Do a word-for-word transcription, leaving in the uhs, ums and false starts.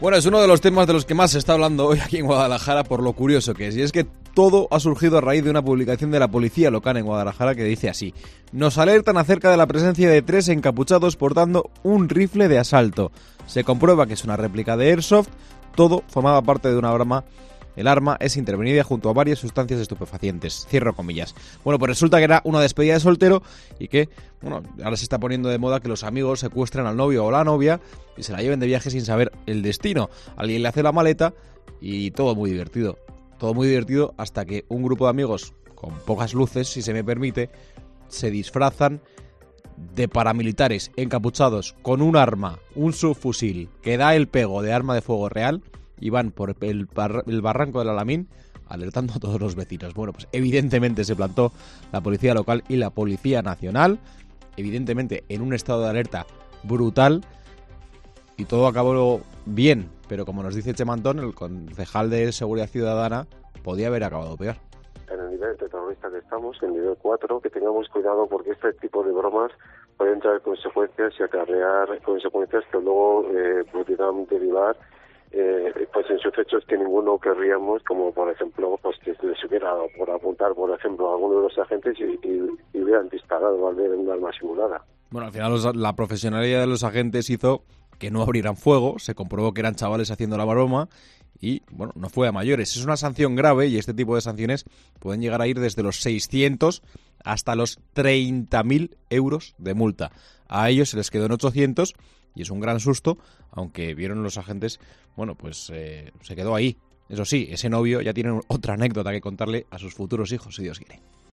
Bueno, es uno de los temas de los que más se está hablando hoy aquí en Guadalajara por lo curioso que es. Y es que todo ha surgido a raíz de una publicación de la policía local en Guadalajara que dice así: nos alertan acerca de la presencia de tres encapuchados portando un rifle de asalto. Se comprueba que es una réplica de Airsoft. Todo formaba parte de una broma. El arma es intervenida junto a varias sustancias estupefacientes. Cierro comillas. Bueno, pues resulta que era una despedida de soltero y que, bueno, ahora se está poniendo de moda que los amigos secuestren al novio o la novia y se la lleven de viaje sin saber el destino. Alguien le hace la maleta y todo muy divertido. Todo muy divertido hasta que un grupo de amigos, con pocas luces, si se me permite, se disfrazan de paramilitares encapuchados con un arma, un subfusil que da el pego de arma de fuego real, y van por el, bar- el barranco del Alamín alertando a todos los vecinos. Bueno, pues evidentemente se plantó la policía local y la policía nacional, evidentemente en un estado de alerta brutal, y todo acabó bien, pero como nos dice Chema Antón, el concejal de Seguridad Ciudadana, podía haber acabado peor. En el nivel de terrorista que estamos, en el nivel cuatro, que tengamos cuidado porque este tipo de bromas pueden traer consecuencias y acarrear consecuencias que luego eh, pudieran derivar Eh, pues en sus hechos que ninguno querríamos, como por ejemplo pues que se les hubiera dado por apuntar por ejemplo a alguno de los agentes y, y, y hubieran disparado al ver un arma simulada. Bueno, al final los, la profesionalidad de los agentes hizo que no abrieran fuego, se comprobó que eran chavales haciendo la broma y, bueno, no fue a mayores. Es una sanción grave y este tipo de sanciones pueden llegar a ir desde los seiscientos hasta los treinta mil euros de multa. A ellos se les quedó en ochocientos y es un gran susto, aunque vieron los agentes, bueno, pues eh, se quedó ahí. Eso sí, ese novio ya tiene otra anécdota que contarle a sus futuros hijos, si Dios quiere.